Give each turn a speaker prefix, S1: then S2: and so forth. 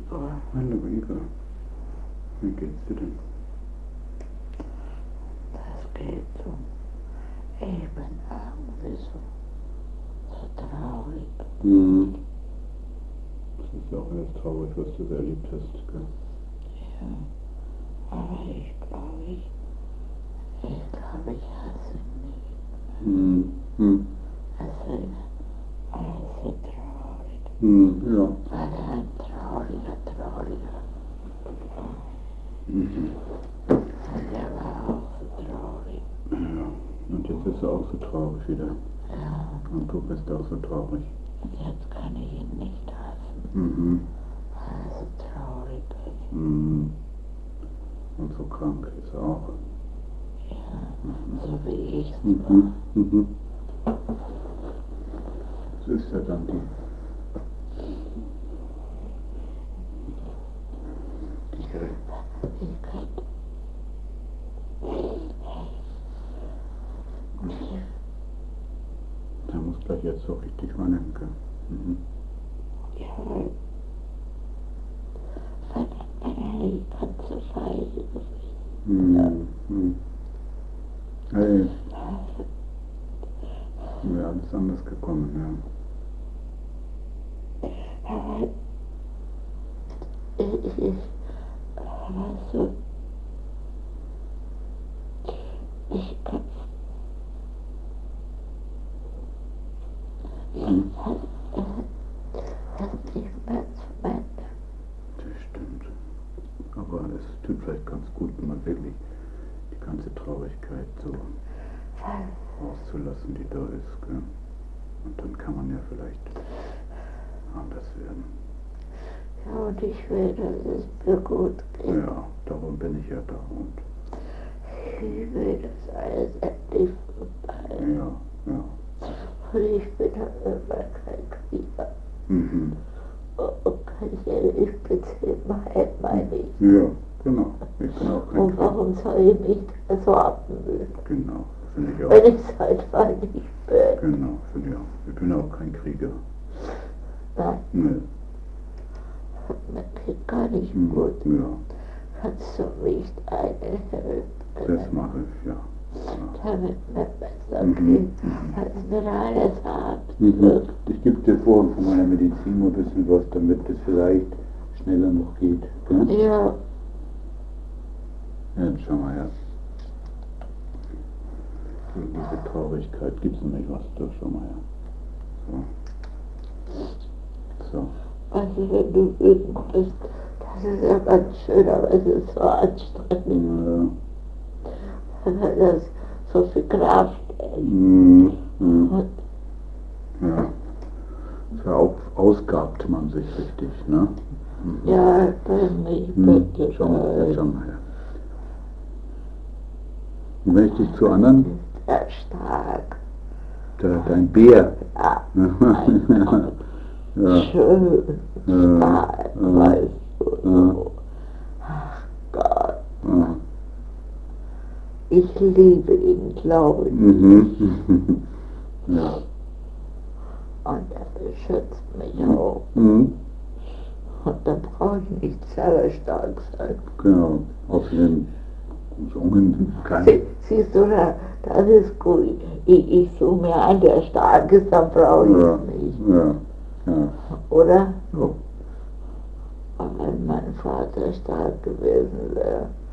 S1: Igor.
S2: Hallo Igor, wie geht's dir denn?
S1: Das geht so. Ich bin irgendwie so traurig.
S2: Mhm. Das ist ja auch alles traurig, was du so erlebt hast, gell?
S1: Ja, aber ich glaube, ich hasse ihn nicht.
S2: Mhm. Mhm.
S1: Es ist alles so traurig.
S2: Mhm. Ja.
S1: Weil er ein trauriger.
S2: Mhm.
S1: Und er war auch so traurig.
S2: Ja. Und jetzt ist er auch so traurig wieder.
S1: Ja,
S2: Und du bist auch so traurig.
S1: und jetzt kann ich ihn nicht hassen,
S2: Mhm.
S1: weil er so traurig ist.
S2: Mhm. Und so krank ist er auch.
S1: Ja, so wie ich es war.
S2: Mhm. Mhm. Das ist ja dann die
S1: Ich kann
S2: Der muss gleich jetzt so richtig weinen, gell? Mhm.
S1: ja, weil die ganze Scheiße
S2: Mhm. Mhm. Hey, wäre alles anders gekommen, ja.
S1: aber weißt du, ich kann
S2: Mhm.
S1: es nicht mehr zu Ende.
S2: Das stimmt. Aber es tut vielleicht ganz gut, mal wirklich die ganze Traurigkeit so rauszulassen, die da ist, gell? Und dann kann man ja vielleicht anders werden.
S1: Ja, und ich will, dass es mir gut geht.
S2: Ja, darum bin ich ja da. Und
S1: Ich will, dass alles endlich vorbei ist.
S2: ja, ja.
S1: Und ich bin dann immer kein Krieger.
S2: Mhm.
S1: Und kein Hilfsbeziehung, meine ich.
S2: Ja, genau. Ich bin auch kein
S1: Und
S2: Krieger.
S1: warum soll ich mich da sorgen müssen,
S2: Genau, finde ich auch.
S1: wenn ich es einfach nicht bin?
S2: Genau, finde ich auch. Ich bin auch kein Krieger.
S1: Nein,
S2: Nee.
S1: mir geht gar nicht
S2: Mhm.
S1: gut.
S2: Ja,
S1: Kannst du mich eine helfen,
S2: das mache ich, ja.
S1: damit mir besser
S2: Mhm.
S1: geht,
S2: Mhm.
S1: als mir alles haben
S2: Mhm.
S1: wird.
S2: Ich gebe dir vorhin von meiner Medizin ein bisschen was, damit es vielleicht schneller noch geht. Gell?
S1: Ja,
S2: Jetzt schau mal her. Gegen diese Traurigkeit gibt es nämlich was. Da schau mal her. So. So.
S1: also wenn du wütend bist, das ist ja ganz schön, aber es ist so anstrengend, weil das so viel Kraft ist.
S2: Mhm. Mhm.
S1: Und
S2: Ja. Verausgabt man sich richtig, ne? Mhm.
S1: ja, bring mich bitte
S2: Schau mal
S1: rein.
S2: her. Und wenn ich dich zu anderen,
S1: Sehr stark.
S2: dein Bär.
S1: Ja, mein Gott.
S2: Ja.
S1: Schön, stark, weißt du. So. Ach Gott,
S2: Ja.
S1: ich liebe ihn, glaube ich.
S2: Mhm. Ja.
S1: Und er beschützt mich auch.
S2: Mhm.
S1: Und da brauche ich nicht selber stark sein.
S2: Genau. Außerdem Jungen kann.
S1: Siehst du, das ist gut. Ich suche mir einen, der stark ist, dann brauche ich
S2: Ja.
S1: es nicht.
S2: Ja. Ja.
S1: Oder?
S2: Ja.
S1: Aber wenn mein Vater stark gewesen wäre.